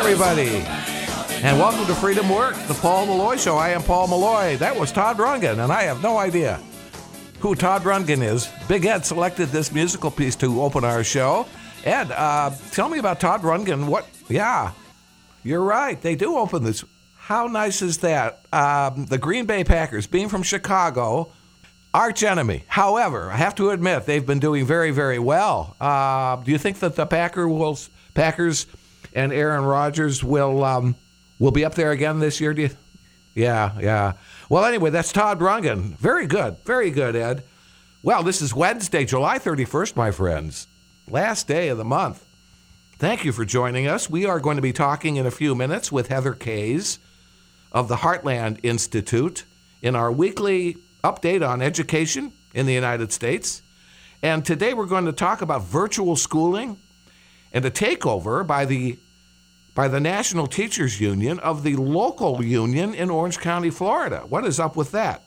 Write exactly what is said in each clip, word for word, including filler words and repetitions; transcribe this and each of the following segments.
everybody, and welcome to Freedom Works, the Paul Malloy Show. I am Paul Malloy. That was Todd Rundgren, and I have no idea who Todd Rundgren is. Big Ed selected this musical piece to open our show. Ed, uh, tell me about Todd Rundgren. What? Yeah, you're right. They do open this. How nice is that? Um, the Green Bay Packers, being from Chicago, arch enemy. However, I have to admit, they've been doing very, very well. Uh, do you think that the Packer will, Packers and Aaron Rodgers will um, will be up there again this year? Do you? Yeah, yeah. Well, anyway, that's Todd Rundgren. Very good, very good, Ed. Well, this is Wednesday, July thirty-first, my friends. Last day of the month. Thank you for joining us. We are going to be talking in a few minutes with Heather Kays of the Heartland Institute in our weekly update on education in the United States. And today we're going to talk about virtual schooling and a takeover by the by the National Teachers Union of the local union in Orange County, Florida. What is up with that?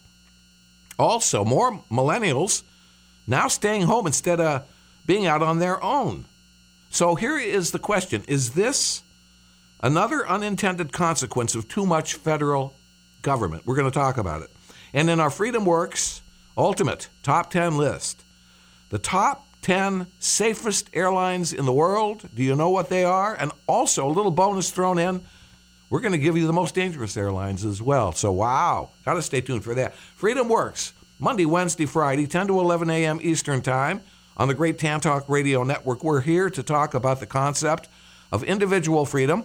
Also, more millennials now staying home instead of being out on their own. So here is the question. Is this another unintended consequence of too much federal government? We're going to talk about it. And in our Freedom Works Ultimate Top ten list, the top ten safest airlines in the world. Do you know what they are? And also, a little bonus thrown in, we're going to give you the most dangerous airlines as well. So, wow, got to stay tuned for that. Freedom Works, Monday, Wednesday, Friday, ten to eleven a.m. Eastern Time on the Great Tantalk Radio Network. We're here to talk about the concept of individual freedom.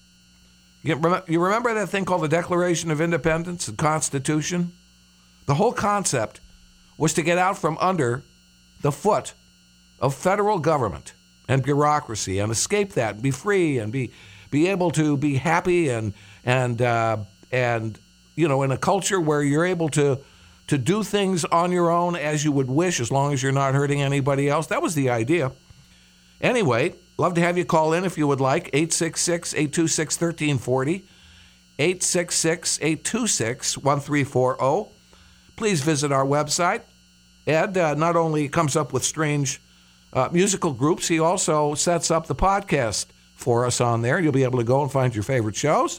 You remember that thing called the Declaration of Independence, the Constitution? The whole concept was to get out from under the foot of federal government and bureaucracy and escape that and be free and be be able to be happy and and uh, and you know, in a culture where you're able to to do things on your own as you would wish, as long as you're not hurting anybody else. That was the idea. Anyway, love to have you call in if you would like. eight six six, eight two six, one three four zero, eight six six, eight two six, one three four zero. Please visit our website. Ed uh, not only comes up with strange uh, musical groups, he also sets up the podcast for us on there. You'll be able to go and find your favorite shows.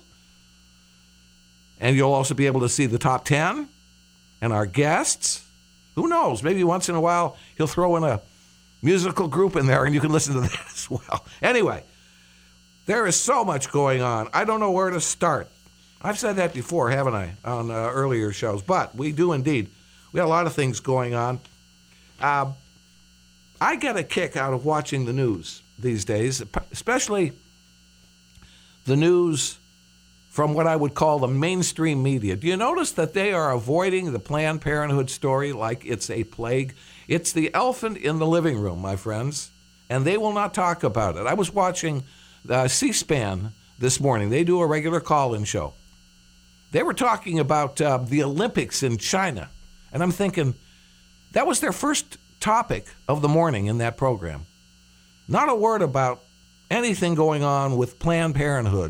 And you'll also be able to see the top ten and our guests. Who knows? Maybe once in a while he'll throw in a musical group in there and you can listen to that as well. Anyway, there is so much going on. I don't know where to start. I've said that before, haven't I, on uh, earlier shows, but we do indeed. We got a lot of things going on. Uh, I get a kick out of watching the news these days, especially the news from what I would call the mainstream media. Do you notice that they are avoiding the Planned Parenthood story like it's a plague? It's the elephant in the living room, my friends, and they will not talk about it. I was watching uh, C-SPAN this morning. They do a regular call-in show. They were talking about uh, the Olympics in China, and I'm thinking, that was their first topic of the morning in that program. Not a word about anything going on with Planned Parenthood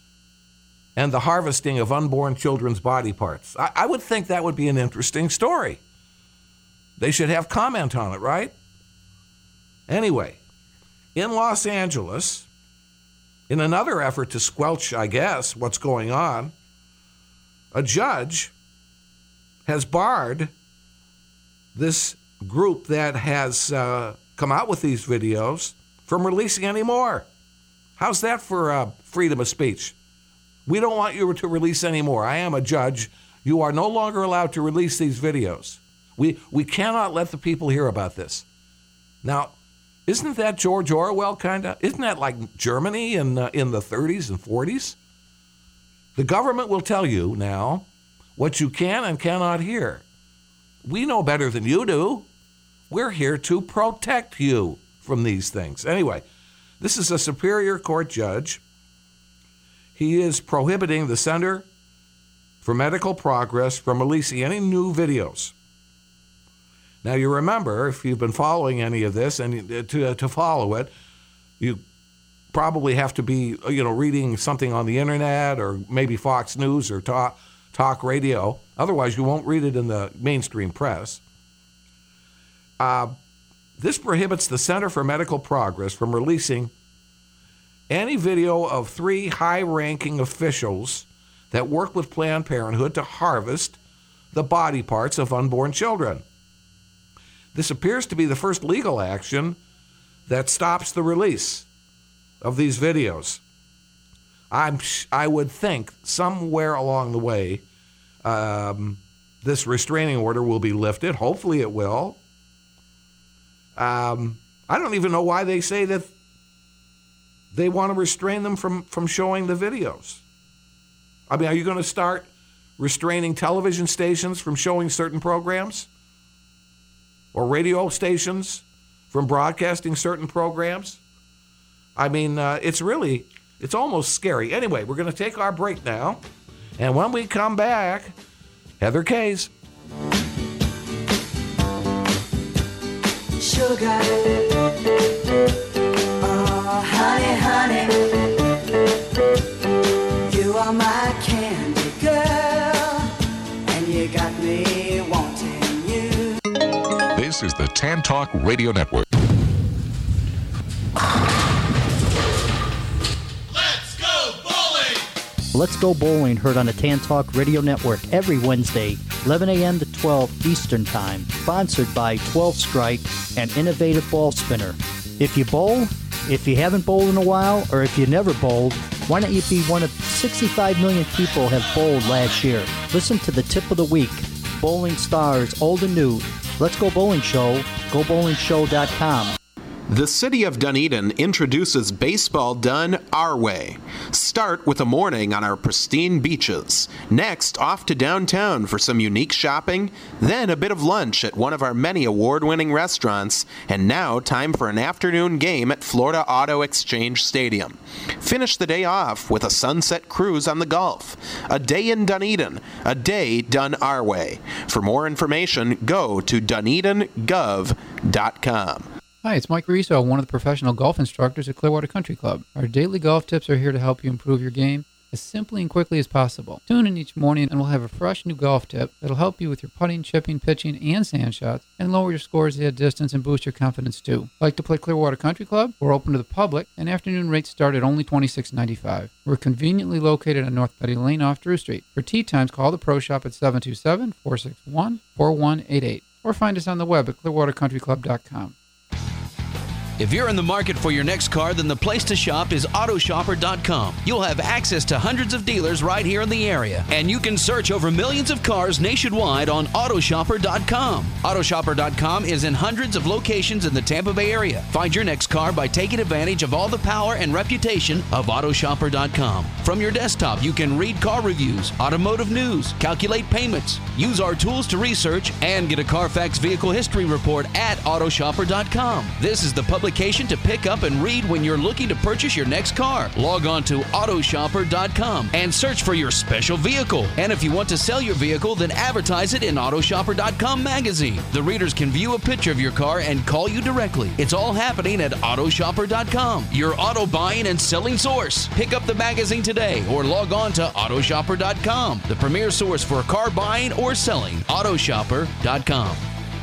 and the harvesting of unborn children's body parts. I, I would think that would be an interesting story. They should have comment on it, right? Anyway, in Los Angeles, in another effort to squelch, I guess, what's going on, a judge has barred this group that has uh, come out with these videos from releasing any more. How's that for uh, freedom of speech? We don't want you to release any more. I am a judge. You are no longer allowed to release these videos. We we cannot let the people hear about this. Now, isn't that George Orwell kind of? Isn't that like Germany in uh, in the thirties and forties? The government will tell you now what you can and cannot hear. We know better than you do. We're here to protect you from these things. Anyway, this is a Superior Court judge. He is prohibiting the Center for Medical Progress from releasing any new videos. Now, you remember, if you've been following any of this, and to, to follow it, you probably have to be, you know, reading something on the internet or maybe Fox News or talk, talk radio. Otherwise, you won't read it in the mainstream press. Uh, this prohibits the Center for Medical Progress from releasing any video of three high-ranking officials that work with Planned Parenthood to harvest the body parts of unborn children. This appears to be the first legal action that stops the release of these videos. I'm, I would think somewhere along the way, um, this restraining order will be lifted. Hopefully it will. Um, I don't even know why they say that they want to restrain them from, from showing the videos. I mean, are you going to start restraining television stations from showing certain programs? Or radio stations from broadcasting certain programs? I mean, uh, it's really, it's almost scary. Anyway, we're going to take our break now. And when we come back, Heather Kays. Sugar, oh honey, honey, you are my candy girl, and you got me wanting you. This is the Tan Talk Radio Network. Let's go bowling! Let's Go Bowling, heard on the Tan Talk Radio Network every Wednesday, eleven a.m. to twelve Eastern Time. Sponsored by twelve Strike and Innovative Ball Spinner. If you bowl, if you haven't bowled in a while, or if you never bowled, why don't you be one of sixty-five million people have bowled last year? Listen to the tip of the week. Bowling stars, old and new. Let's Go Bowling Show, go bowling show dot com. The City of Dunedin introduces baseball done our way. Start with a morning on our pristine beaches. Next, off to downtown for some unique shopping. Then a bit of lunch at one of our many award-winning restaurants. And now, time for an afternoon game at Florida Auto Exchange Stadium. Finish the day off with a sunset cruise on the Gulf. A day in Dunedin. A day done our way. For more information, go to dunedin gov dot com. Hi, it's Mike Riso, one of the professional golf instructors at Clearwater Country Club. Our daily golf tips are here to help you improve your game as simply and quickly as possible. Tune in each morning and we'll have a fresh new golf tip that'll help you with your putting, chipping, pitching, and sand shots and lower your scores at distance and boost your confidence too. Like to play Clearwater Country Club? We're open to the public and afternoon rates start at only twenty-six dollars and ninety-five cents. We're conveniently located on North Betty Lane off Drew Street. For tee times, call the Pro Shop at seven two seven, four six one, four one eight eight or find us on the web at clearwater country club dot com. If you're in the market for your next car, then the place to shop is auto shopper dot com. You'll have access to hundreds of dealers right here in the area, and you can search over millions of cars nationwide on auto shopper dot com. auto shopper dot com is in hundreds of locations in the Tampa Bay area. Find your next car by taking advantage of all the power and reputation of auto shopper dot com. From your desktop, you can read car reviews, automotive news, calculate payments, use our tools to research, and get a Carfax vehicle history report at auto shopper dot com. This is the public to pick up and read when you're looking to purchase your next car. Log on to auto shopper dot com and search for your special vehicle. And if you want to sell your vehicle, then advertise it in auto shopper dot com magazine. The readers can view a picture of your car and call you directly. It's all happening at auto shopper dot com, your auto buying and selling source. Pick up the magazine today or log on to auto shopper dot com, the premier source for car buying or selling. auto shopper dot com.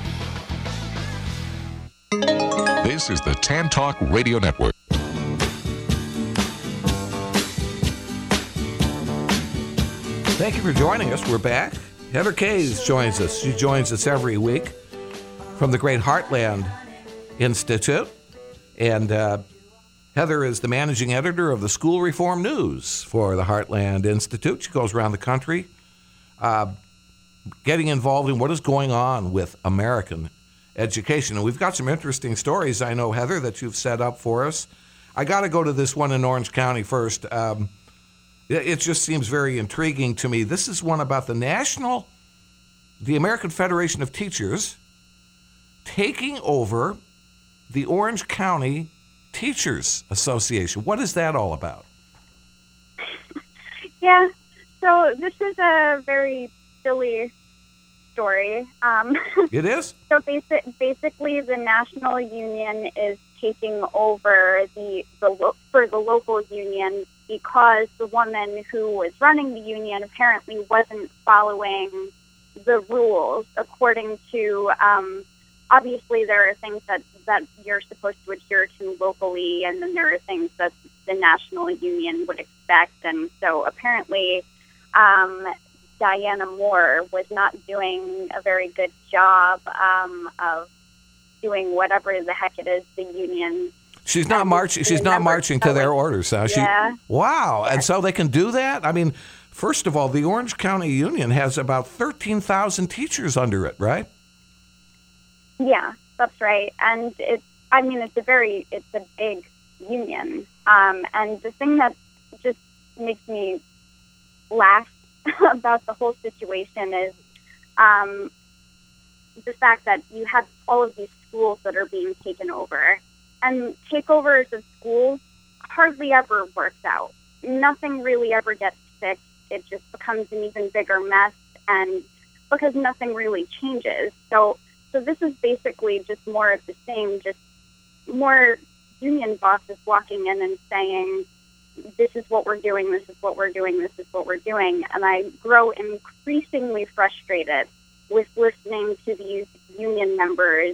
This is the Tan Talk Radio Network. Thank you for joining us. We're back. Heather Kays joins us. She joins us every week from the Great Heartland Institute. And uh, Heather is the managing editor of the School Reform News for the Heartland Institute. She goes around the country uh, getting involved in what is going on with American education. And we've got some interesting stories, I know, Heather, that you've set up for us. I got to go to this one in Orange County first. Um, it, it just seems very intriguing to me. This is one about the National, the American Federation of Teachers taking over the Orange County Teachers Association. What is that all about? Yeah, so this is a very silly story. Um, it is? So basic, basically, the National Union is taking over the, the lo- for the local union because the woman who was running the union apparently wasn't following the rules according to, um, obviously there are things that, that you're supposed to adhere to locally, and then there are things that the national union would expect. And so apparently um, Diana Moore was not doing a very good job um, of doing whatever the heck it is the union. She's not marching. She's not marching to their orders. Huh? She, yeah. Wow. Yeah. And so they can do that? I mean, first of all, the Orange County Union has about thirteen thousand teachers under it, right? Yeah, that's right. And it's, I mean, it's a very, it's a big union. Um, and the thing that just makes me laugh about the whole situation is um, the fact that you have all of these schools that are being taken over. And takeovers of schools hardly ever works out. Nothing really ever gets fixed. It just becomes an even bigger mess, and because nothing really changes. So, so this is basically just more of the same, just more union bosses walking in and saying, this is what we're doing, this is what we're doing, this is what we're doing. And I grow increasingly frustrated with listening to these union members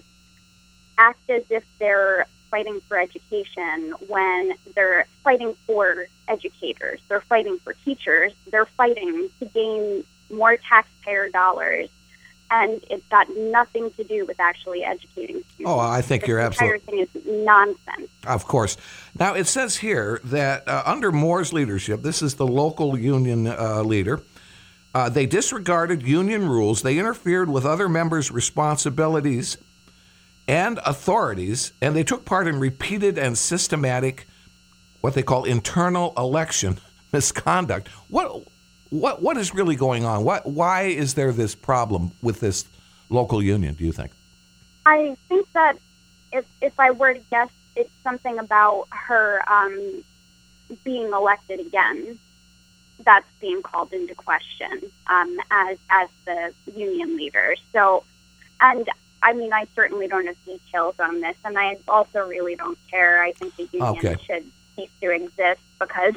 act as if they're fighting for education when they're fighting for educators. They're fighting for teachers. They're fighting to gain more taxpayer dollars. And it's got nothing to do with actually educating students. Oh, I think this you're entire absolutely... thing is nonsense. Of course. Now, it says here that uh, under Moore's leadership, this is the local union uh, leader, uh, they disregarded union rules. They interfered with other members' responsibilities and authorities, and they took part in repeated and systematic, what they call internal election misconduct. What what what is really going on? What why is there this problem with this local union, do you think? I think that if if I were to guess, it's something about her um, being elected again that's being called into question um, as as the union leader. So, and I mean, I certainly don't have details on this, and I also really don't care. I think the union Okay. should cease to exist because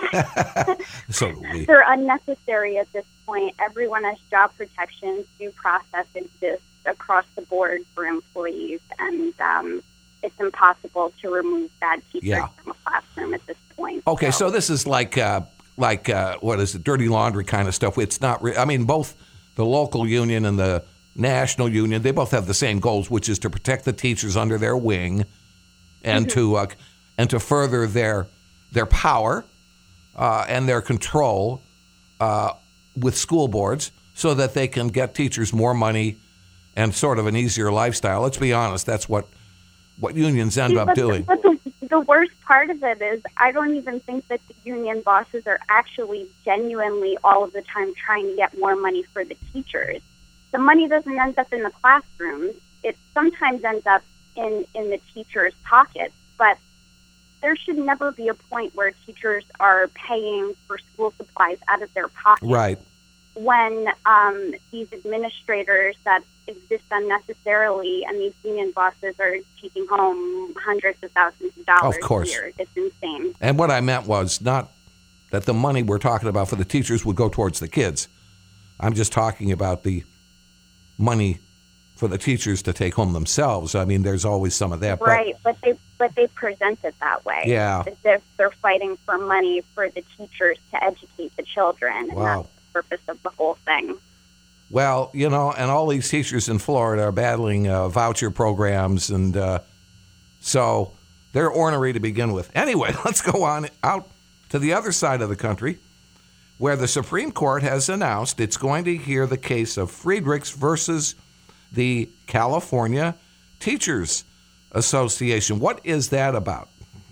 So do we. they're unnecessary at this point. Everyone has job protections. Due process exists across the board for employees, and um, it's impossible to remove bad teachers Yeah. from a classroom at this point. Okay, so this is like uh, like uh, what is it, dirty laundry kind of stuff. It's not. Re- I mean, both the local union and the national union, they both have the same goals, which is to protect the teachers under their wing, and Mm-hmm. to uh, and to further their their power uh, and their control uh, with school boards, so that they can get teachers more money and sort of an easier lifestyle. Let's be honest, that's what what unions end See, up but doing. The, but the, the worst part of it is I don't even think that the union bosses are actually genuinely all of the time trying to get more money for the teachers. The money doesn't end up in the classrooms. It sometimes ends up in, in the teachers' pockets, but there should never be a point where teachers are paying for school supplies out of their pockets. Right. When um, these administrators that exist unnecessarily and these union bosses are taking home hundreds of thousands of dollars Of course. a year. It's insane. And what I meant was not that the money we're talking about for the teachers would go towards the kids. I'm just talking about the money for the teachers to take home themselves. I mean, there's always some of that. Right, but they but they present it that way. Yeah. As if they're fighting for money for the teachers to educate the children. And Wow. that's the purpose of the whole thing. But, well, you know, and all these teachers in Florida are battling uh, voucher programs, and uh, so they're ornery to begin with. Anyway, let's go on out to the other side of the country, where the Supreme Court has announced it's going to hear the case of Friedrichs versus the California Teachers Association. What is that about?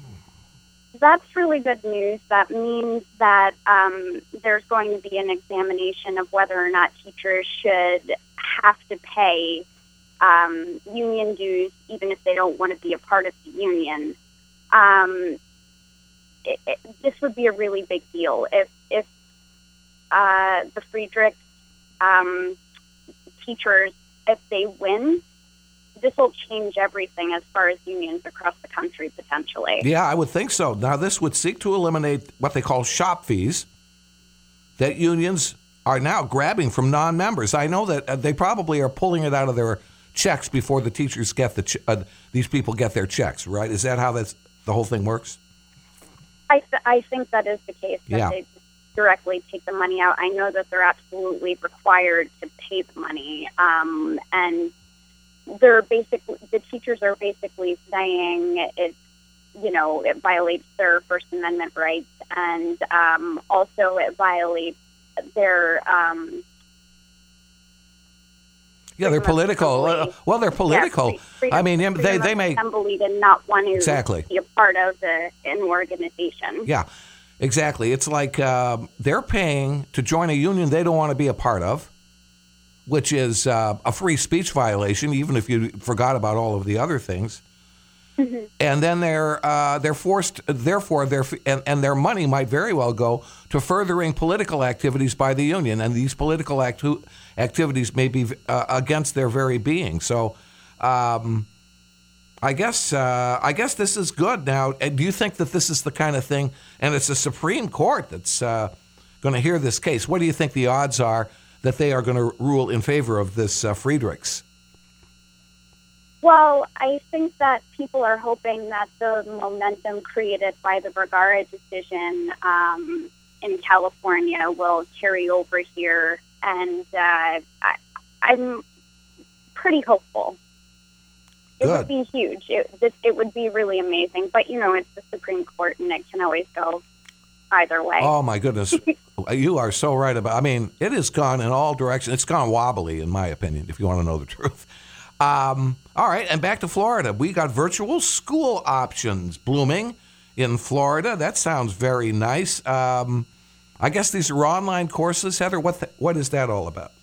That's really good news. That means that um, there's going to be an examination of whether or not teachers should have to pay um, union dues, even if they don't want to be a part of the union. Um, it, it, this would be a really big deal if if uh, the Friedrichs um, teachers, if they win. This will change everything as far as unions across the country, potentially. Yeah, I would think so. Now, this would seek to eliminate what they call shop fees that unions are now grabbing from non-members. I know that uh, they probably are pulling it out of their checks before the teachers get the ch- uh, these people get their checks, right? Is that how that's, the whole thing works? I th- I think that is the case. That Yeah. they directly take the money out. I know that they're absolutely required to pay the money, um, and they're basically the teachers are basically saying it's you know it violates their First Amendment rights, and um, also it violates their um, Yeah, they're freedom of political. assembly. Uh, well, they're political. Yeah, freedom- I mean, they freedom they of may assembly to not want to Exactly. be a part of the, an organization. Yeah, exactly. It's like um, they're paying to join a union they don't want to be a part of, which is uh, a free speech violation, even if you forgot about all of the other things. Mm-hmm. And then they're uh, they're forced, therefore, their and, and their money might very well go to furthering political activities by the union, and these political actu- activities may be uh, against their very being. So, um, I guess uh, I guess this is good. Now, do you think that this is the kind of thing, and it's the Supreme Court that's uh, going to hear this case? What do you think the odds are that they are going to rule in favor of this uh, Friedrichs? Well, I think that people are hoping that the momentum created by the Vergara decision um, in California will carry over here, and uh, I, I'm pretty hopeful. It Good. would be huge. It, this, it would be really amazing. But, you know, it's the Supreme Court, and it can always go either way. Oh, my goodness. You are so right about I mean, it has gone in all directions. It's gone wobbly, in my opinion, if you want to know the truth. Um, all right, and back to Florida. We got virtual school options blooming in Florida. That sounds very nice. Um, I guess these are online courses, Heather. What the, what is that all about?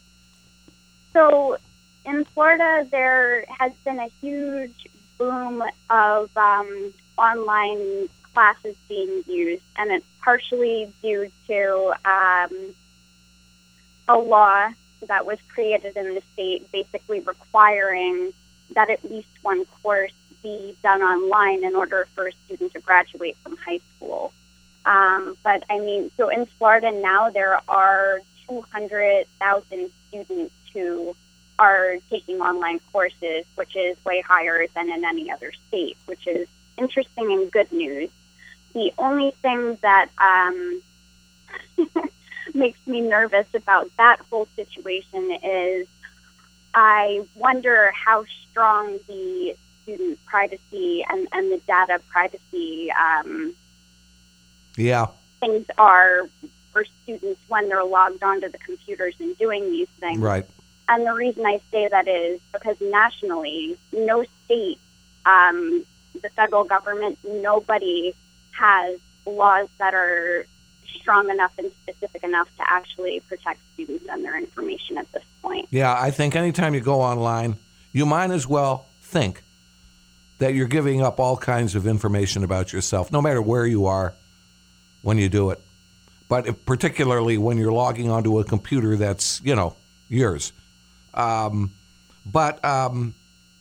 So in Florida, there has been a huge boom of um, online classes being used, and it's partially due to um, a law that was created in the state basically requiring that at least one course be done online in order for a student to graduate from high school. Um, but, I mean, so in Florida now there are two hundred thousand students who are taking online courses, which is way higher than in any other state, which is interesting and good news. The only thing that um, makes me nervous about that whole situation is I wonder how strong the student privacy and, and the data privacy um, Yeah. things are for students when they're logged onto the computers and doing these things. Right. And the reason I say that is because nationally, no state, um, the federal government, nobody has laws that are strong enough and specific enough to actually protect students and their information at this point. Yeah, I think anytime you go online, you might as well think that you're giving up all kinds of information about yourself, no matter where you are when you do it. But if, particularly when you're logging onto a computer that's, you know, yours. Um, but um,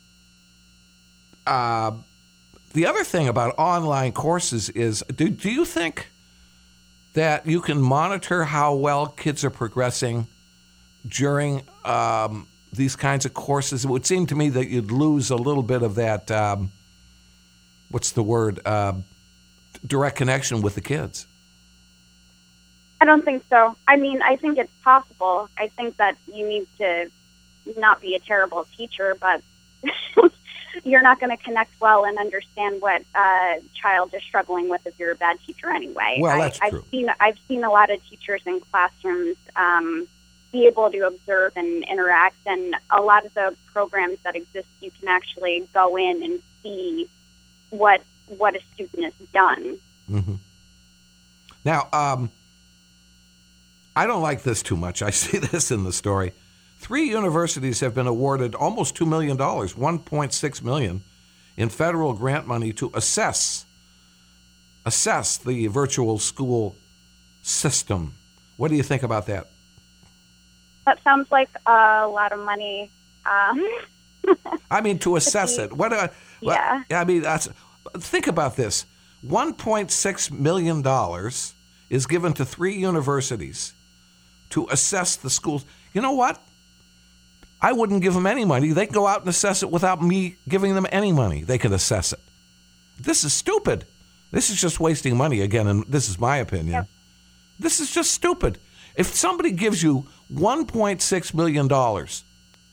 uh, the other thing about online courses is, do, do you think that you can monitor how well kids are progressing during um, these kinds of courses? It would seem to me that you'd lose a little bit of that, um, what's the word, uh, direct connection with the kids. I don't think so. I mean, I think it's possible. I think that you need to not be a terrible teacher, but you're not going to connect well and understand what a child is struggling with if you're a bad teacher anyway. Well, that's I, true. I've seen I've seen a lot of teachers in classrooms um, be able to observe and interact, and a lot of the programs that exist, you can actually go in and see what what a student has done. Mm-hmm. Now, um, I don't like this too much. I see this in the story. Three universities have been awarded almost two million dollars, one point six million dollars, in federal grant money to assess assess the virtual school system. What do you think about that? That sounds like a lot of money. Um, I mean, to assess it. What? Uh, Yeah. I mean, that's, think about this. one point six million dollars is given to three universities to assess the schools. You know what? I wouldn't give them any money. They can go out and assess it without me giving them any money. They can assess it. This is stupid. This is just wasting money again, and this is my opinion. Yep. This is just stupid. If somebody gives you one point six million dollars,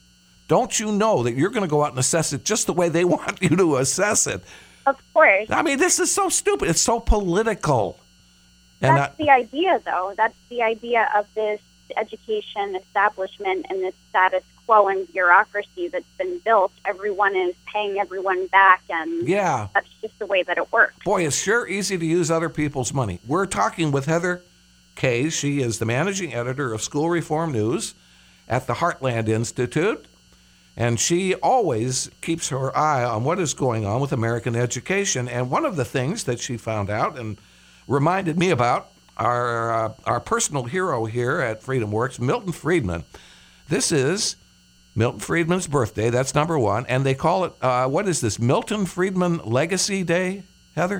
don't you know that you're going to go out and assess it just the way they want you to assess it? Of course. I mean, this is so stupid. It's so political. And That's I, the idea, though. That's the idea of this education establishment and this status quo and bureaucracy that's been built. Everyone is paying everyone back, and yeah. that's just the way that it works. Boy, it's sure easy to use other people's money. We're talking with Heather Kays. She is the managing editor of School Reform News at the Heartland Institute, and she always keeps her eye on what is going on with American education. And one of the things that she found out and reminded me about, our uh, our personal hero here at Freedom Works, Milton Friedman. This is Milton Friedman's birthday. That's number one. And they call it, uh, what is this, Milton Friedman Legacy Day, Heather?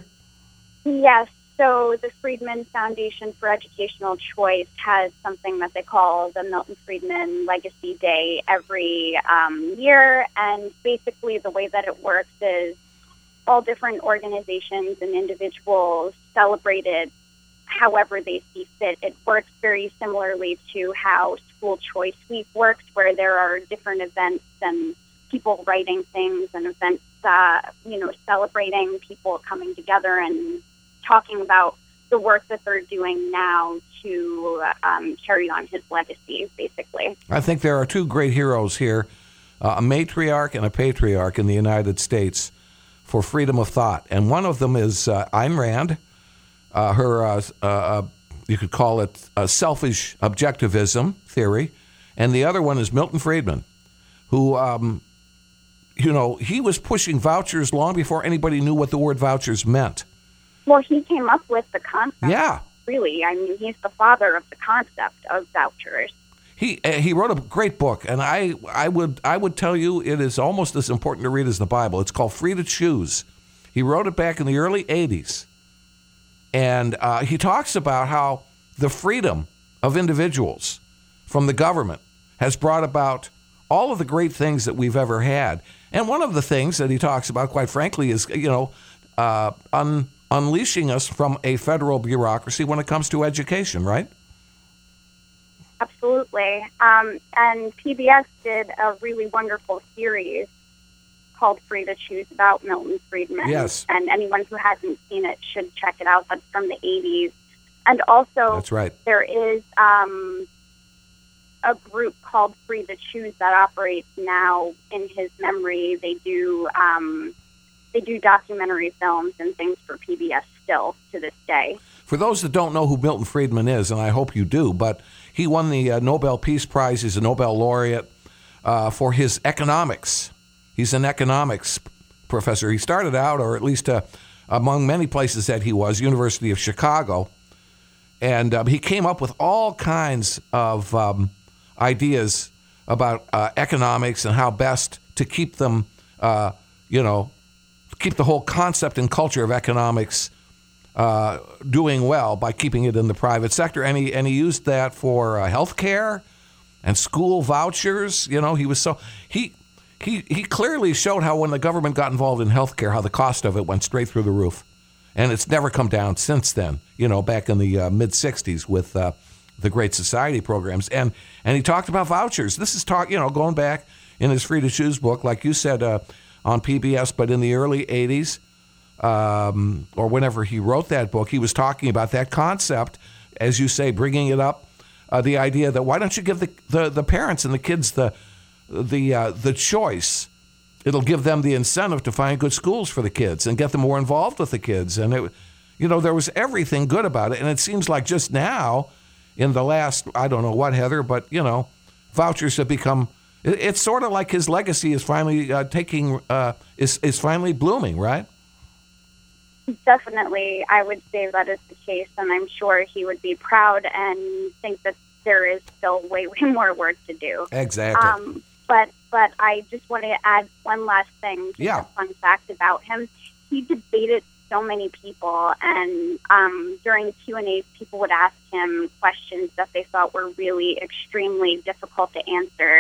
Yes. So the Friedman Foundation for Educational Choice has something that they call the Milton Friedman Legacy Day every um, year. And basically the way that it works is all different organizations and individuals celebrated however they see fit. It works very similarly to how School Choice Week works, where there are different events and people writing things and events, uh, you know, celebrating people coming together and talking about the work that they're doing now to um, carry on his legacy, basically. I think there are two great heroes here, uh, a matriarch and a patriarch in the United States for freedom of thought. And one of them is uh, Ayn Rand. Uh, her, uh, uh, you could call it a selfish objectivism theory. And the other one is Milton Friedman, who, um, you know, he was pushing vouchers long before anybody knew what the word vouchers meant. Well, he came up with the concept. Yeah. Really. I mean, he's the father of the concept of vouchers. He uh, he wrote a great book, and I, I would I would tell you it is almost as important to read as the Bible. It's called Free to Choose. He wrote it back in the early eighties. And uh, he talks about how the freedom of individuals from the government has brought about all of the great things that we've ever had. And one of the things that he talks about, quite frankly, is, you know, uh, un- unleashing us from a federal bureaucracy when it comes to education, right? Absolutely. Um, and P B S did a really wonderful series called Free to Choose about Milton Friedman. Yes. And anyone who hasn't seen it should check it out. That's from the eighties. And also, That's right. there is um, a group called Free to Choose that operates now in his memory. They do um, they do documentary films and things for P B S still to this day. For those that don't know who Milton Friedman is, and I hope you do, but he won the uh, Nobel Peace Prize. He's a Nobel laureate uh, for his economics. He's an economics professor. He started out, or at least uh, among many places that he was, University of Chicago, and um, he came up with all kinds of um, ideas about uh, economics and how best to keep them, uh, you know, keep the whole concept and culture of economics uh, doing well by keeping it in the private sector. And he, and he used that for uh, health care and school vouchers. You know, he was so... he. He he clearly showed how when the government got involved in healthcare, how the cost of it went straight through the roof. And it's never come down since then, you know, back in the uh, mid-sixties with uh, the Great Society programs. And and he talked about vouchers. This is talk, you know, going back in his Free to Choose book, like you said, uh, on P B S, but in the early eighties, um, or whenever he wrote that book, he was talking about that concept, as you say, bringing it up, uh, the idea that why don't you give the, the, the parents and the kids the the uh, the choice. It'll give them the incentive to find good schools for the kids and get them more involved with the kids. And, it, you know, there was everything good about it. And it seems like just now, in the last, I don't know what, Heather, but, you know, vouchers have become, it, it's sort of like his legacy is finally uh, taking, uh, is, is finally blooming, right? Definitely. I would say that is the case. And I'm sure he would be proud and think that there is still way, way more work to do. Exactly. Um, But but I just want to add one last thing. Just Yeah. a fun fact about him. He debated so many people, and um, during Q and A's, people would ask him questions that they thought were really extremely difficult to answer.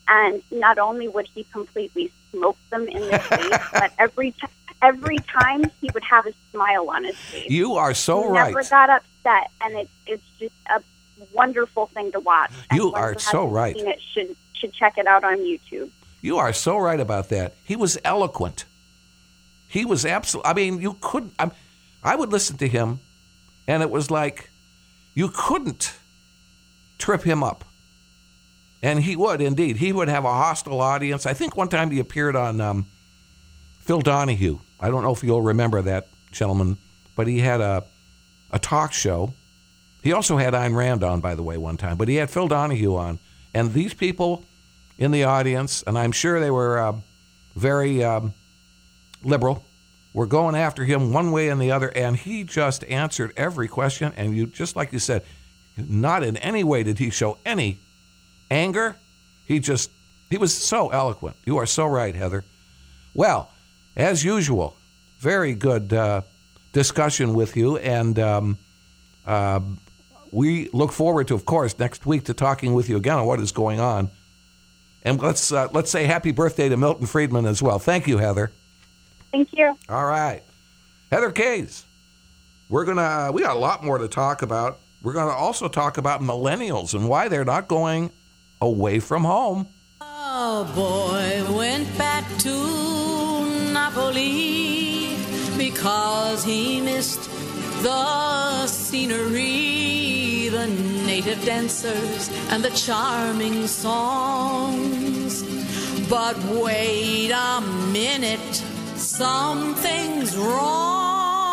And not only would he completely smoke them in their face, but every t- every time he would have a smile on his face. You are so he right. Never got upset, and it, it's just a wonderful thing to watch. You Anyone are who so hasn't right. Seen it should should check it out on YouTube. You are so right about that. He was eloquent. He was absolutely. I mean, you couldn't. I, I would listen to him, and it was like you couldn't trip him up. And he would, indeed. He would have a hostile audience. I think one time he appeared on um, Phil Donahue. I don't know if you'll remember that gentleman, but he had a a talk show. He also had Ayn Rand on, by the way, one time. But he had Phil Donahue on. And these people in the audience, and I'm sure they were uh, very um, liberal, were going after him one way and the other. And he just answered every question. And you, just like you said, not in any way did he show any anger. He just, he was so eloquent. You are so right, Heather. Well, as usual, very good uh, discussion with you. And um, uh, we look forward to, of course, next week to talking with you again on what is going on. And let's uh, let's say happy birthday to Milton Friedman as well. Thank you, Heather. Thank you. All right. Heather Kays. We're going to, we got a lot more to talk about. We're going to also talk about millennials and why they're not going away from home. A boy went back to Napoli because he missed the scenery, the native dancers, and the charming songs. But wait a minute, something's wrong.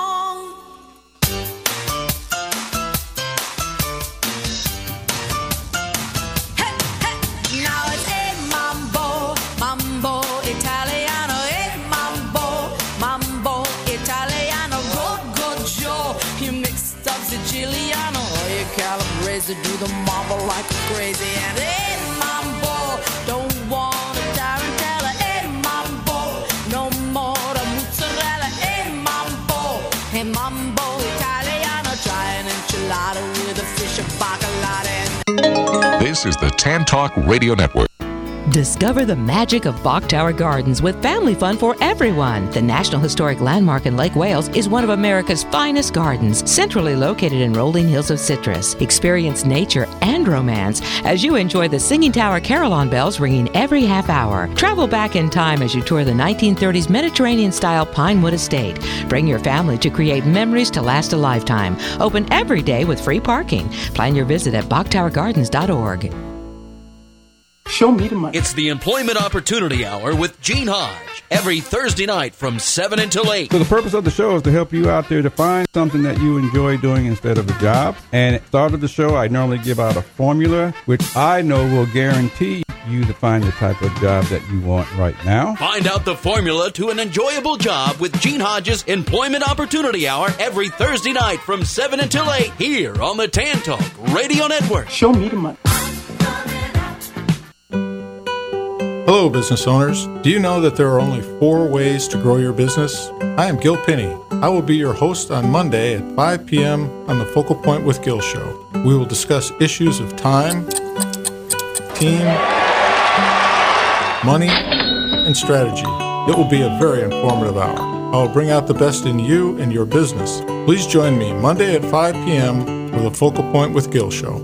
To do the mambo like crazy, and hey mambo, don't want a tarantella, hey mambo, no more the mozzarella, hey mambo, hey mambo Italiano, try an enchilada with a fish of bacalao. This is the Tan Talk Radio Network. Discover the magic of Bok Tower Gardens with family fun for everyone. The National Historic Landmark in Lake Wales is one of America's finest gardens, centrally located in rolling hills of citrus. Experience nature and romance as you enjoy the Singing Tower Carillon bells ringing every half hour. Travel back in time as you tour the nineteen thirties Mediterranean-style Pinewood Estate. Bring your family to create memories to last a lifetime. Open every day with free parking. Plan your visit at bok tower gardens dot org. Show me the money. It's the Employment Opportunity Hour with Gene Hodge every Thursday night from seven until eight. So the purpose of the show is to help you out there to find something that you enjoy doing instead of a job. And at the start of the show, I normally give out a formula, which I know will guarantee you to find the type of job that you want right now. Find out the formula to an enjoyable job with Gene Hodge's Employment Opportunity Hour every Thursday night from seven until eight here on the Tan Talk Radio Network. Show me the money. Hello, business owners. Do you know that there are only four ways to grow your business? I am Gil Pinney. I will be your host on Monday at five p.m. on the Focal Point with Gil show. We will discuss issues of time, team, money, and strategy. It will be a very informative hour. I will bring out the best in you and your business. Please join me Monday at five p.m. for the Focal Point with Gil show.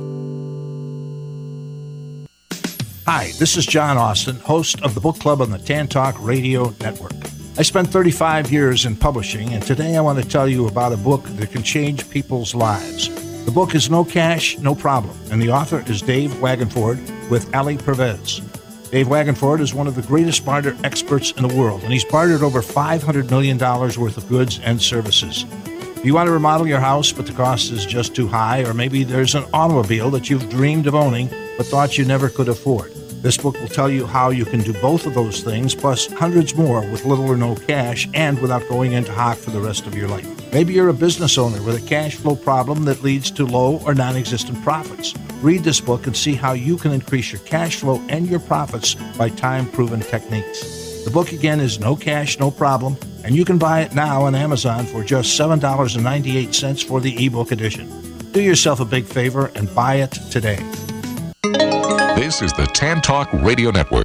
Hi, this is John Austin, host of the Book Club on the Tan Talk Radio Network. I spent thirty-five years in publishing, and today I want to tell you about a book that can change people's lives. The book is No Cash, No Problem, and the author is Dave Wagenford with Ali Pervez. Dave Wagenford is one of the greatest barter experts in the world, and he's bartered over five hundred million dollars worth of goods and services. If you want to remodel your house, but the cost is just too high, or maybe there's an automobile that you've dreamed of owning but thought you never could afford, this book will tell you how you can do both of those things, plus hundreds more with little or no cash and without going into hock for the rest of your life. Maybe you're a business owner with a cash flow problem that leads to low or non-existent profits. Read this book and see how you can increase your cash flow and your profits by time-proven techniques. The book again is No Cash, No Problem, and you can buy it now on Amazon for just seven dollars and ninety-eight cents for the ebook edition. Do yourself a big favor and buy it today. This is the Tan Talk Radio Network.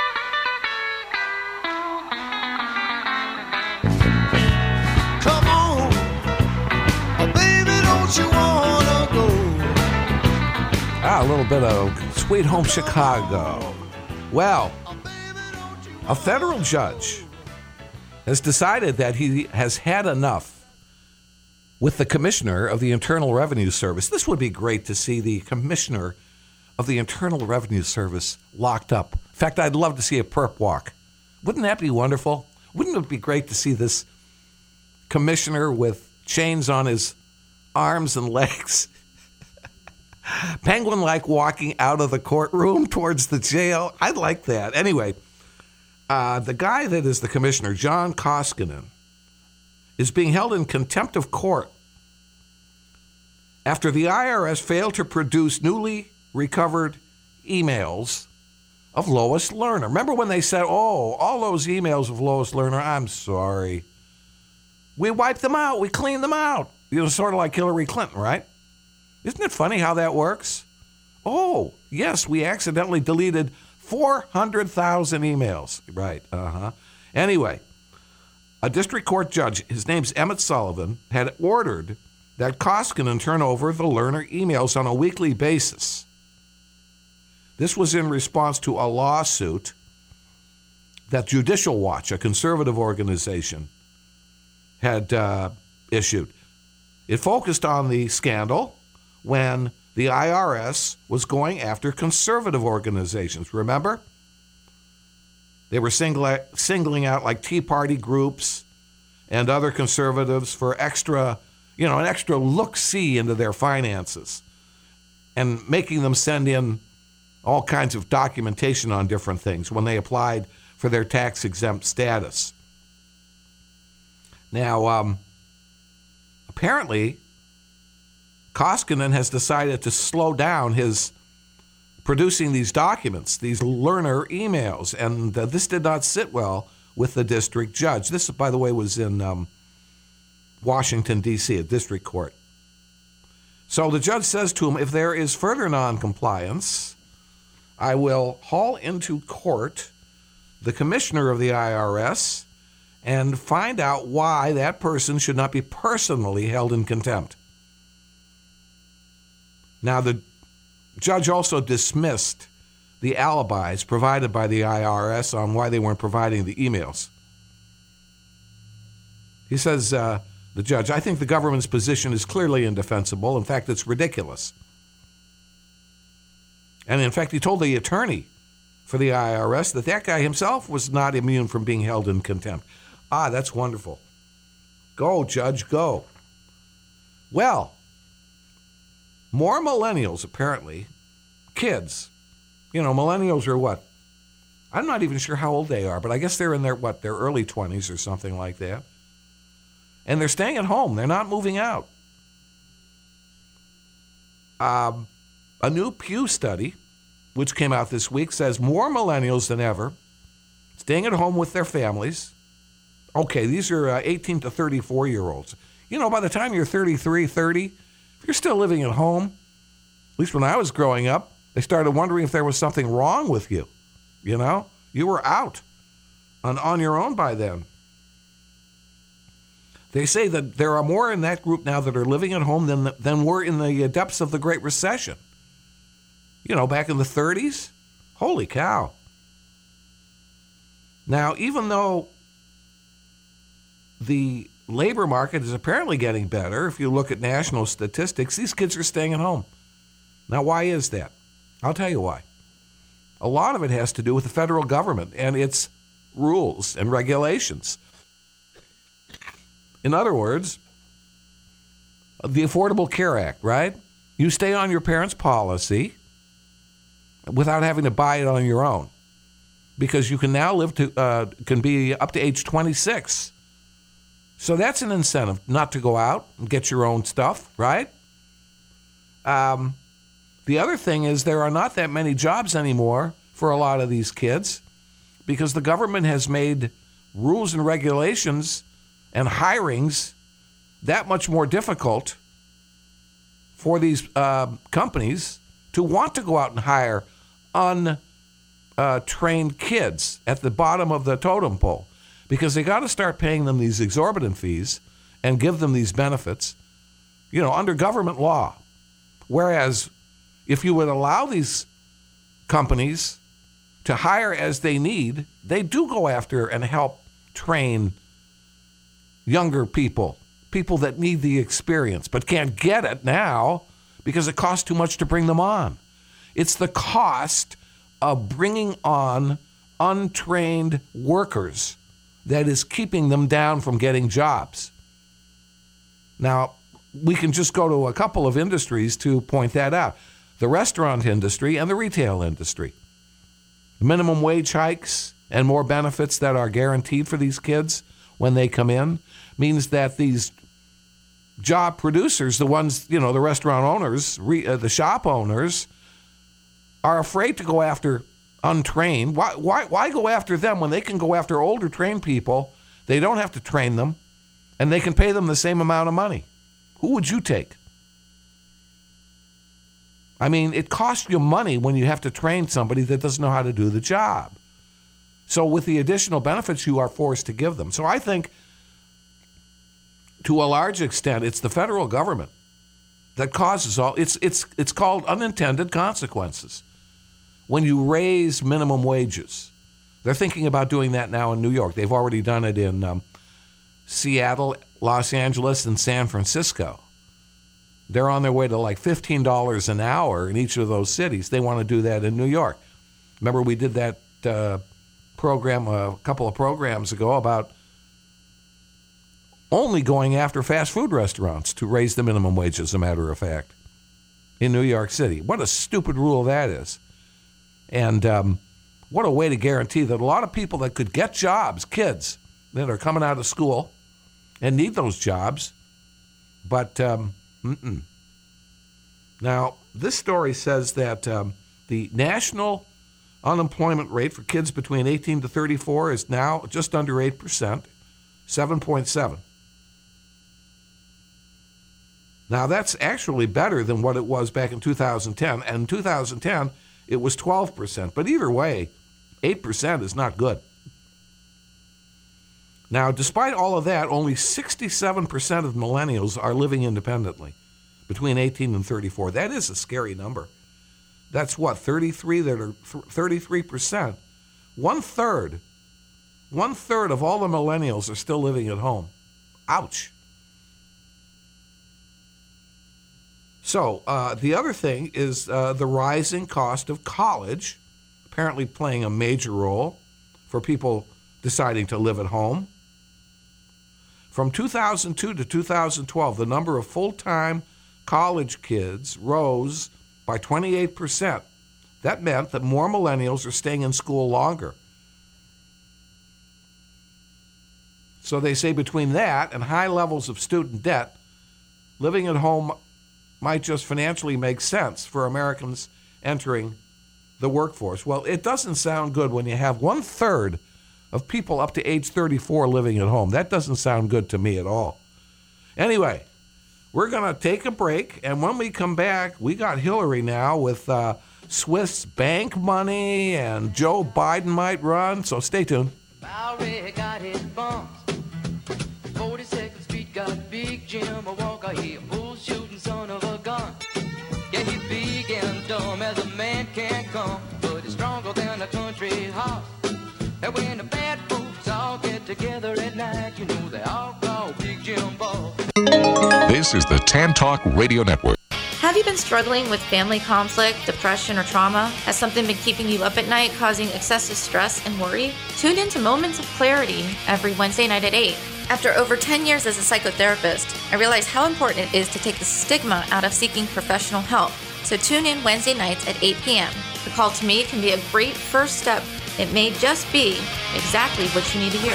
Come on, baby, don't you wanna go? Ah, a little bit of Sweet Home Chicago. Well, a federal judge has decided that he has had enough with the commissioner of the Internal Revenue Service. This would be great to see the commissioner of the Internal Revenue Service locked up. In fact, I'd love to see a perp walk. Wouldn't that be wonderful? Wouldn't it be great to see this commissioner with chains on his arms and legs, penguin-like walking out of the courtroom towards the jail? I'd like that. Anyway, uh, the guy that is the commissioner, John Koskinen, is being held in contempt of court after the I R S failed to produce newly recovered emails of Lois Lerner. Remember when they said, oh, all those emails of Lois Lerner, I'm sorry. We wiped them out. We cleaned them out. You know, sort of like Hillary Clinton, right? Isn't it funny how that works? Oh, yes, we accidentally deleted four hundred thousand emails. Right, uh-huh. Anyway, a district court judge, his name's Emmett Sullivan, had ordered that Koskinen turn over the Lerner emails on a weekly basis. This was in response to a lawsuit that Judicial Watch, a conservative organization, had uh, issued. It focused on the scandal when the I R S was going after conservative organizations. Remember? They were single, singling out like Tea Party groups and other conservatives for extra, you know, an extra look-see into their finances and making them send in all kinds of documentation on different things when they applied for their tax-exempt status. Now, um, apparently, Koskinen has decided to slow down his producing these documents, these Lerner emails, and uh, this did not sit well with the district judge. This, by the way, was in um, Washington, D C, a district court. So the judge says to him, if there is further noncompliance, I will haul into court the commissioner of the I R S and find out why that person should not be personally held in contempt. Now, the judge also dismissed the alibis provided by the I R S on why they weren't providing the emails. He says, uh, the judge, I think the government's position is clearly indefensible. In fact, it's ridiculous. And in fact, he told the attorney for the I R S that that guy himself was not immune from being held in contempt. Ah, that's wonderful. Go, judge, go. Well, more millennials, apparently, kids. You know, millennials are what? I'm not even sure how old they are, but I guess they're in their, what, their early twenties or something like that. And they're staying at home. They're not moving out. Um, a new Pew study, which came out this week, says more millennials than ever staying at home with their families. Okay, these are uh, eighteen to thirty-four-year-olds. You know, by the time you're thirty-three, thirty, if you're still living at home, at least when I was growing up, they started wondering if there was something wrong with you. You know, you were out on, on your own by then. They say that there are more in that group now that are living at home than than were in the depths of the Great Recession. You know, back in the thirties. Holy cow. Now, even though the labor market is apparently getting better, if you look at national statistics, these kids are staying at home. Now, why is that? I'll tell you why. A lot of it has to do with the federal government and its rules and regulations. In other words, the Affordable Care Act, right? You stay on your parents' policy without having to buy it on your own, because you can now live to uh, can be up to age twenty-six. So that's an incentive not to go out and get your own stuff, right? Um, the other thing is there are not that many jobs anymore for a lot of these kids because the government has made rules and regulations and hirings that much more difficult for these uh, companies to want to go out and hire untrained uh, kids at the bottom of the totem pole, because they got to start paying them these exorbitant fees and give them these benefits, you know, under government law. Whereas if you would allow these companies to hire as they need, they do go after and help train younger people, people that need the experience but can't get it now because it costs too much to bring them on. It's the cost of bringing on untrained workers that is keeping them down from getting jobs. Now, we can just go to a couple of industries to point that out. The restaurant industry and the retail industry. Minimum wage hikes and more benefits that are guaranteed for these kids when they come in means that these job producers, the ones, you know, the restaurant owners, re, uh, the shop owners, are afraid to go after untrained. Why, why, why go after them when they can go after older trained people? They don't have to train them, and they can pay them the same amount of money. Who would you take? I mean, it costs you money when you have to train somebody that doesn't know how to do the job. So with the additional benefits, you are forced to give them. So I think, to a large extent, it's the federal government that causes all. It's it's it's called unintended consequences. When you raise minimum wages, they're thinking about doing that now in New York. They've already done it in um, Seattle, Los Angeles, and San Francisco. They're on their way to like fifteen dollars an hour in each of those cities. They want to do that in New York. Remember, we did that uh, program a couple of programs ago about only going after fast food restaurants to raise the minimum wage, as a matter of fact, in New York City. What a stupid rule that is. And um, what a way to guarantee that a lot of people that could get jobs, kids that are coming out of school and need those jobs, but um, mm-mm. Now, this story says that um, the national unemployment rate for kids between eighteen to thirty-four is now just under eight percent, seven point seven. Now, that's actually better than what it was back in two thousand ten. And in two thousand ten, it was twelve percent. But either way, eight percent is not good. Now, despite all of that, only sixty-seven percent of millennials are living independently between eighteen and thirty-four. That is a scary number. That's what, thirty-three that are thirty-three percent. One third, one third of all the millennials are still living at home. Ouch. So uh, the other thing is uh, the rising cost of college, apparently playing a major role for people deciding to live at home. From two thousand two to two thousand twelve, the number of full-time college kids rose by twenty-eight percent. That meant that more millennials are staying in school longer. So they say between that and high levels of student debt, living at home might just financially make sense for Americans entering the workforce. Well, it doesn't sound good when you have one third of people up to age thirty-four living at home. That doesn't sound good to me at all. Anyway, we're going to take a break, and when we come back, we got Hillary now with uh, Swiss bank money, and Joe Biden might run, so stay tuned. Bowery got his bumps. forty-second Street got Big Jim Walker. He a bull shooting son of a gun. Yeah, he's big and dumb as a man can come, but he's stronger than a country horse. And when the bad folks all get together at night, you know they all call Big Jim Ball. This is the Tan Talk Radio Network. Have you been struggling with family conflict, depression, or trauma? Has something been keeping you up at night, causing excessive stress and worry? Tune in to Moments of Clarity every Wednesday night at eight. After over ten years as a psychotherapist, I realize how important it is to take the stigma out of seeking professional help. So tune in Wednesday nights at eight p.m. The call to me can be a great first step. It may just be exactly what you need to hear.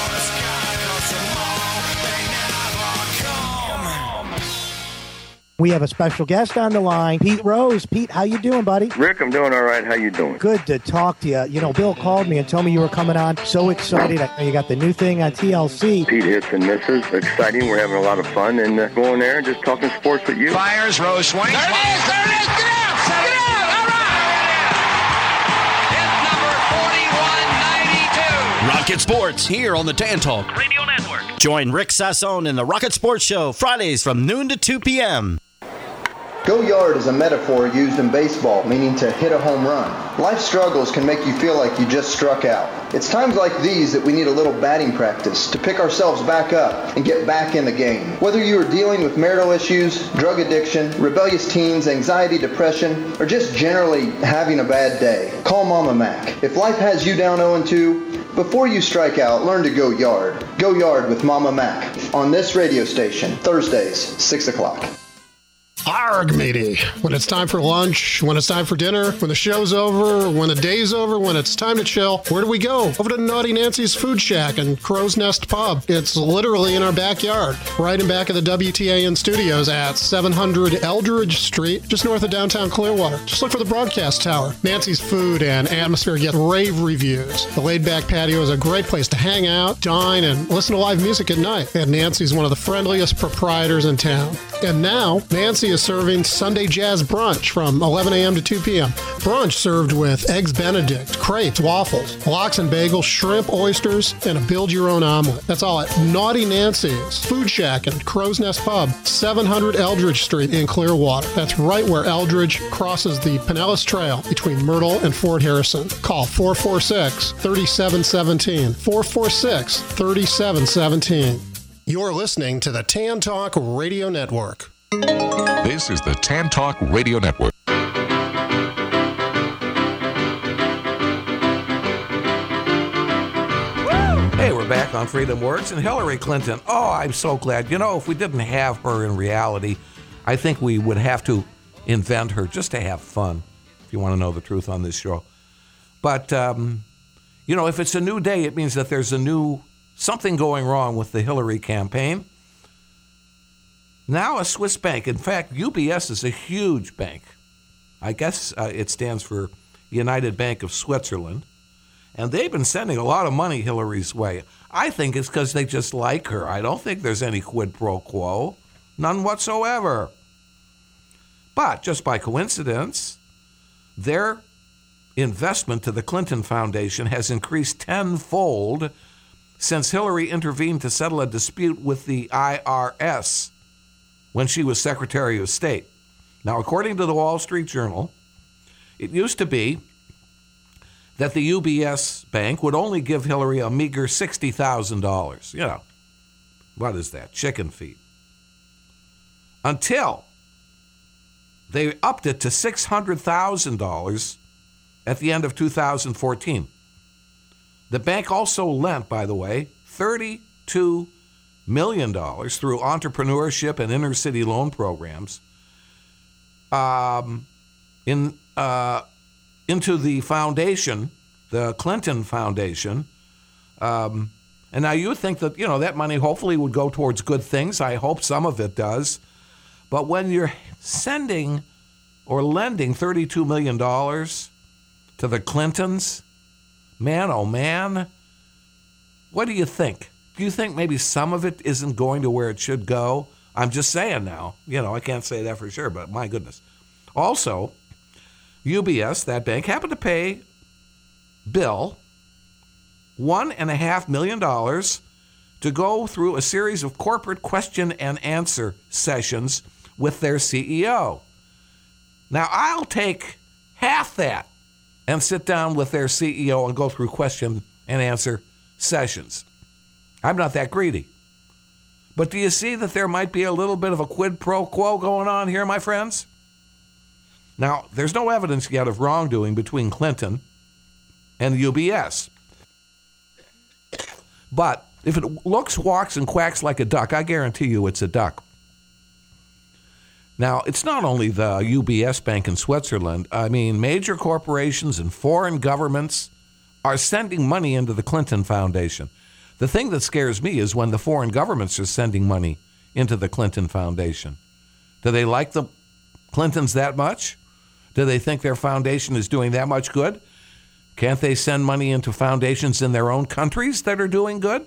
We have a special guest on the line, Pete Rose. Pete, how you doing, buddy? Rick, I'm doing all right. How you doing? Good to talk to you. You know, Bill called me and told me you were coming on. So excited. I know you got the new thing on T L C. Pete Hits and Misses. Exciting. We're having a lot of fun and uh, going there and just talking sports with you. Fires, Rose swings. There it is! There it is! Get out! Get out! All right! Rocket Sports here on the Tan Talk Radio Network. Join Rick Sassone in the Rocket Sports Show Fridays from noon to two p.m. Go yard is a metaphor used in baseball, meaning to hit a home run. Life struggles can make you feel like you just struck out. It's times like these that we need a little batting practice to pick ourselves back up and get back in the game. Whether you are dealing with marital issues, drug addiction, rebellious teens, anxiety, depression, or just generally having a bad day, call Mama Mac. If life has you down oh and two, before you strike out, learn to go yard. Go yard with Mama Mac on this radio station, Thursdays, six o'clock. Arg, matey. When it's time for lunch, when it's time for dinner, when the show's over, when the day's over, when it's time to chill, where do we go? Over to Naughty Nancy's Food Shack and Crow's Nest Pub. It's literally in our backyard, right in back of the W T A N studios at seven hundred Eldridge Street, just north of downtown Clearwater. Just look for the broadcast tower. Nancy's food and atmosphere get rave reviews. The laid-back patio is a great place to hang out, dine, and listen to live music at night. And Nancy's one of the friendliest proprietors in town. And now, Nancy is serving Sunday Jazz Brunch from eleven a.m. to two p.m. Brunch served with Eggs Benedict, crepes, waffles, lox and bagels, shrimp, oysters, and a build-your-own omelet. That's all at Naughty Nancy's Food Shack and Crow's Nest Pub, seven hundred Eldridge Street in Clearwater. That's right where Eldridge crosses the Pinellas Trail between Myrtle and Fort Harrison. Call four four six, three seven one seven, four four six, three seven one seven. You're listening to the Tan Talk Radio Network. This is the Tan Talk Radio Network. Hey, we're back on Freedom Works, and Hillary Clinton. Oh, I'm so glad. You know, if we didn't have her in reality, I think we would have to invent her just to have fun, if you want to know the truth on this show. But, um, you know, if it's a new day, it means that there's a new something going wrong with the Hillary campaign. Now a Swiss bank, in fact, U B S is a huge bank. I guess uh, it stands for United Bank of Switzerland. And they've been sending a lot of money Hillary's way. I think it's because they just like her. I don't think there's any quid pro quo. None whatsoever. But just by coincidence, their investment to the Clinton Foundation has increased tenfold since Hillary intervened to settle a dispute with the I R S when she was Secretary of State. Now, according to the Wall Street Journal, it used to be that the U B S Bank would only give Hillary a meager sixty thousand dollars. You know, what is that? Chicken feed. Until they upped it to six hundred thousand dollars at the end of two thousand fourteen. The bank also lent, by the way, thirty-two million dollars through entrepreneurship and inner city loan programs um, in uh, into the foundation, the Clinton Foundation. Um, and now you would think that, you know, that money hopefully would go towards good things. I hope some of it does. But when you're sending or lending thirty-two million dollars to the Clintons, man, oh man, what do you think? Do you think maybe some of it isn't going to where it should go? I'm just saying now. You know, I can't say that for sure, but my goodness. Also, U B S, that bank, happened to pay Bill one and a half million dollars to go through a series of corporate question and answer sessions with their C E O. Now, I'll take half that and sit down with their C E O and go through question and answer sessions. I'm not that greedy. But do you see that there might be a little bit of a quid pro quo going on here, my friends? Now, there's no evidence yet of wrongdoing between Clinton and U B S. But if it looks, walks, and quacks like a duck, I guarantee you it's a duck. Now, it's not only the U B S Bank in Switzerland. I mean, major corporations and foreign governments are sending money into the Clinton Foundation. The thing that scares me is when the foreign governments are sending money into the Clinton Foundation. Do they like the Clintons that much? Do they think their foundation is doing that much good? Can't they send money into foundations in their own countries that are doing good?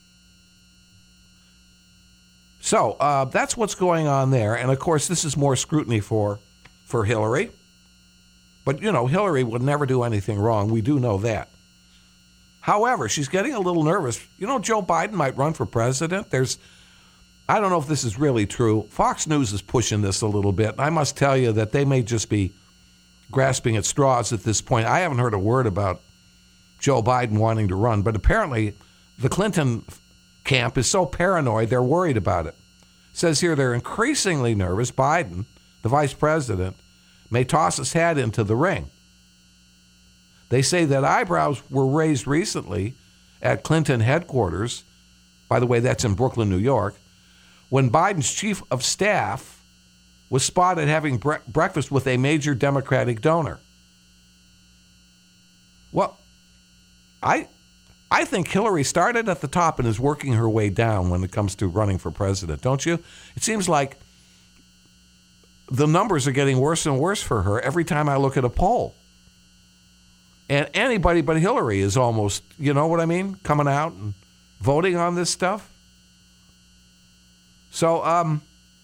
So uh, that's what's going on there. And, of course, this is more scrutiny for, for Hillary. But, you know, Hillary would never do anything wrong. We do know that. However, she's getting a little nervous. You know, Joe Biden might run for president. There's, I don't know if this is really true. Fox News is pushing this a little bit. I must tell you that they may just be grasping at straws at this point. I haven't heard a word about Joe Biden wanting to run, but apparently the Clinton camp is so paranoid they're worried about it. It says here they're increasingly nervous Biden, the vice president, may toss his hat into the ring. They say that eyebrows were raised recently at Clinton headquarters. By the way, that's in Brooklyn, New York, when Biden's chief of staff was spotted having bre- breakfast with a major Democratic donor. Well, I I think Hillary started at the top and is working her way down when it comes to running for president, don't you? It seems like the numbers are getting worse and worse for her every time I look at a poll. And anybody but Hillary is almost, you know what I mean, coming out and voting on this stuff. So um,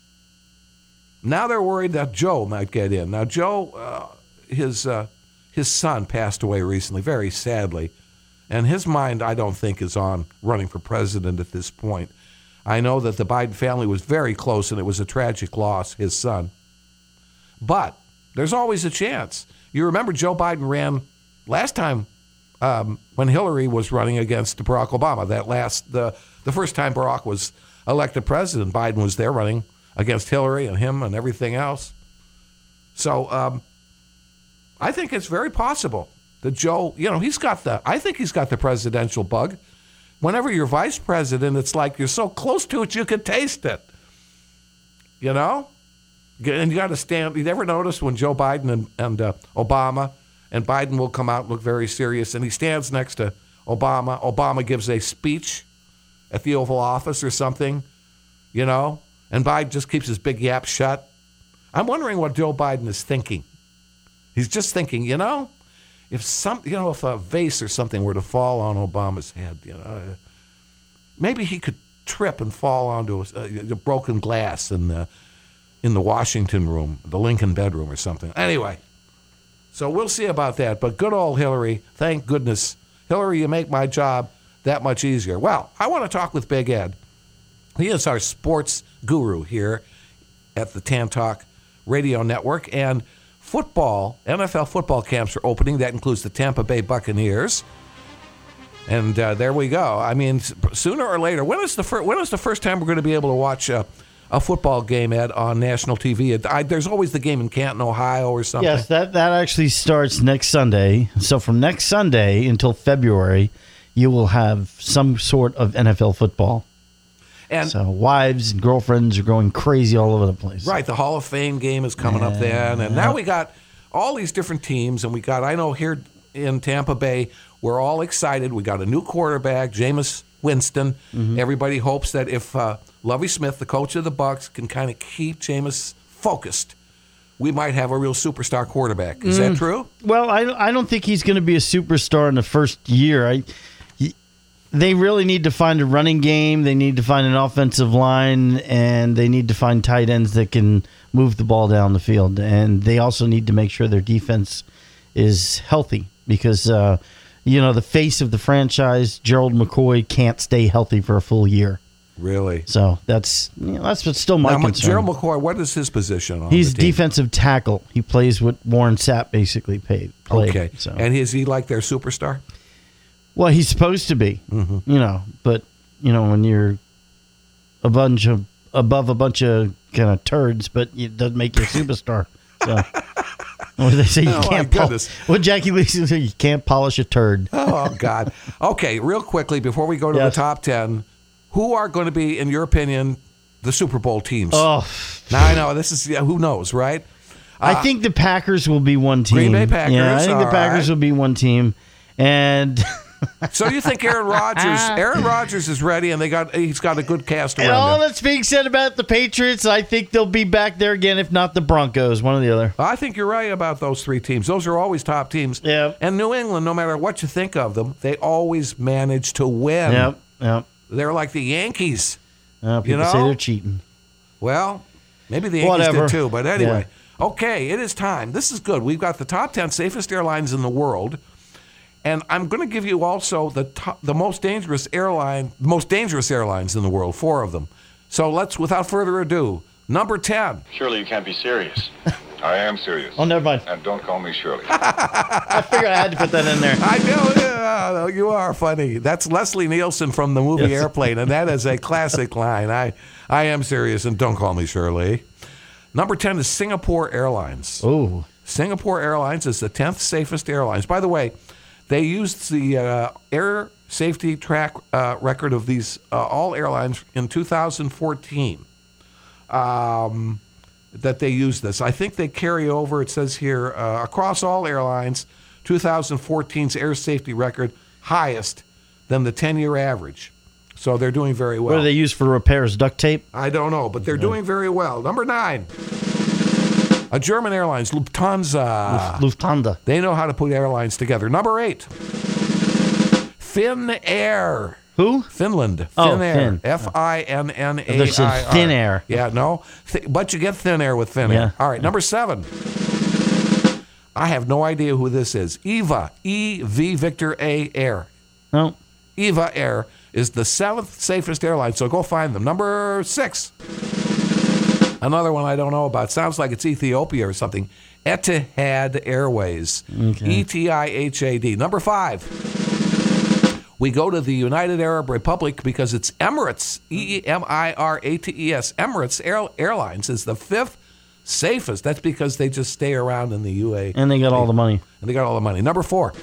now they're worried that Joe might get in. Now, Joe, uh, his uh, his son passed away recently, very sadly. And his mind, I don't think, is on running for president at this point. I know that the Biden family was very close, and it was a tragic loss, his son. But there's always a chance. You remember Joe Biden ran last time um, when Hillary was running against Barack Obama. That last, the the first time Barack was elected president, Biden was there running against Hillary and him and everything else. So um, I think it's very possible that Joe, you know, he's got the, I think he's got the presidential bug. Whenever you're vice president, it's like you're so close to it, you can taste it. You know? And you got to stand, you ever notice when Joe Biden and, and uh, Obama, and Biden will come out and look very serious, and he stands next to Obama. Obama gives a speech at the Oval Office or something, you know, and Biden just keeps his big yap shut. I'm wondering what Joe Biden is thinking. He's just thinking, you know, if some, you know, if a vase or something were to fall on Obama's head, you know, maybe he could trip and fall onto a, a broken glass in the in the Washington room, the Lincoln bedroom or something. Anyway, so we'll see about that. But good old Hillary, thank goodness. Hillary, you make my job that much easier. Well, I want to talk with Big Ed. He is our sports guru here at the Tan Talk Radio Network. And football, N F L football camps are opening. That includes the Tampa Bay Buccaneers. And uh, there we go. I mean, sooner or later, when is the, fir- when is the first time we're going to be able to watch uh, a football game, Ed, on national T V? I, there's always the game in Canton, Ohio or something. Yes, that, that actually starts next Sunday. So from next Sunday until February, you will have some sort of N F L football. And so wives and girlfriends are going crazy all over the place. Right, the Hall of Fame game is coming yeah. up then. And now we got all these different teams. And we got, I know here in Tampa Bay, we're all excited. We got a new quarterback, Jameis Winston. Mm-hmm. Everybody hopes that if uh, Lovie Smith, the coach of the Bucs, can kind of keep Jameis focused, we might have a real superstar quarterback. Is mm. that true? Well, I, I don't think he's going to be a superstar in the first year. I, he, they really need to find a running game. They need to find an offensive line, and they need to find tight ends that can move the ball down the field. And they also need to make sure their defense is healthy because, uh, you know, the face of the franchise, Gerald McCoy, can't stay healthy for a full year. Really? So that's you know, that's what's still my now, concern. Gerald McCoy, what is his position on He's the team? defensive tackle. He plays what Warren Sapp basically paid, played. Okay. So. And is he like their superstar? Well, he's supposed to be, mm-hmm. you know. But, you know, when you're a bunch of above a bunch of kind of turds, but it doesn't make you a superstar. So, what do they say? You oh, can't polish. What Jackie Gleason said, you can't polish a turd. Oh, God. Okay, real quickly, before we go to yes. the top ten, who are going to be, in your opinion, the Super Bowl teams? Oh. Now, I know, this is, yeah, who knows, right? Uh, I think the Packers will be one team. Green Bay Packers. Yeah, I think the Packers right. will be one team. And... So you think Aaron Rodgers? Aaron Rodgers is ready, and they got he's got a good cast around and all him. that's being said about the Patriots, I think they'll be back there again, if not the Broncos, one or the other. I think you're right about those three teams. Those are always top teams. Yeah. And New England, no matter what you think of them, they always manage to win. Yep. Yep. They're like the Yankees. Uh, people you know? say they're cheating. Well, maybe the Yankees Whatever. did too. But anyway, yeah. okay, it is time. This is good. We've got the top ten safest airlines in the world. And I'm going to give you also the top, the most dangerous airline, most dangerous airlines in the world, four of them. So let's, without further ado, number ten. Surely you can't be serious. I am serious. Oh, never mind. And don't call me Shirley. I figured I had to put that in there. I know. Yeah, you are funny. That's Leslie Nielsen from the movie Yes. Airplane, and that is a classic line. I, I am serious, and don't call me Shirley. Number ten is Singapore Airlines. Oh. Singapore Airlines is the tenth safest airlines. By the way, they used the uh, air safety track uh, record of these uh, all airlines in two thousand fourteen. Um, that they use this. I think they carry over, it says here, uh, across all airlines, twenty fourteen's air safety record highest than the ten-year average. So they're doing very well. What do they use for repairs? Duct tape? I don't know, but they're doing very well. Number nine, a German Airlines, Lufthansa. Lufthansa. They know how to put airlines together. Number eight, Finnair. Who? Finland. Oh, Finnair. Finn. F I N N A I R. There's some thin air. Yeah, no. Th- but you get thin air with Finnair. Yeah. All right, number seven. I have no idea who this is. EVA. E V Victor A Air. No. EVA Air is the seventh safest airline, so go find them. Number six. Another one I don't know about. Sounds like it's Ethiopia or something. Etihad Airways. Okay. E T I H A D. Number five. We go to the United Arab Republic because it's Emirates, E M I R A T E S. Emirates Air- Airlines is the fifth safest. That's because they just stay around in the U A E. And they got all the money. And they got all the money. Number four,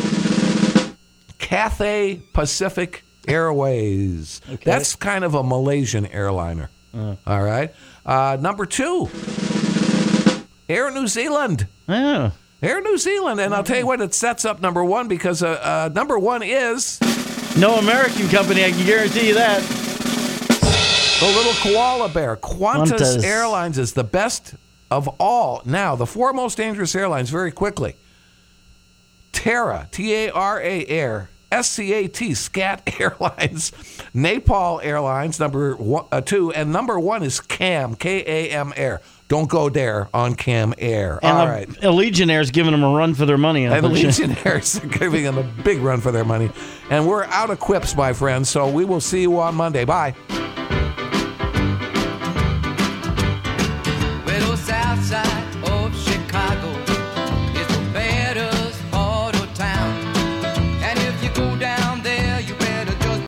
Cathay Pacific Airways. Okay. That's kind of a Malaysian airliner. Uh. All right. Uh, number two, Air New Zealand. Yeah. Air New Zealand. And I'll tell you what, it sets up number one because uh, uh, number one is... No American company, I can guarantee you that. The little koala bear. Qantas, Qantas. Airlines is the best of all. Now, the four most dangerous airlines, very quickly. Tara, T A R A Air. S C A T, Scat Airlines. Nepal Airlines, number one, uh, two. And number one is CAM, K A M Air. Don't go there on Cam Air. And All the right. Allegiant Air's giving them a run for their money. And Allegiant Air's giving them a big run for their money. And we're out of quips, my friends, so we will see you on Monday. Bye.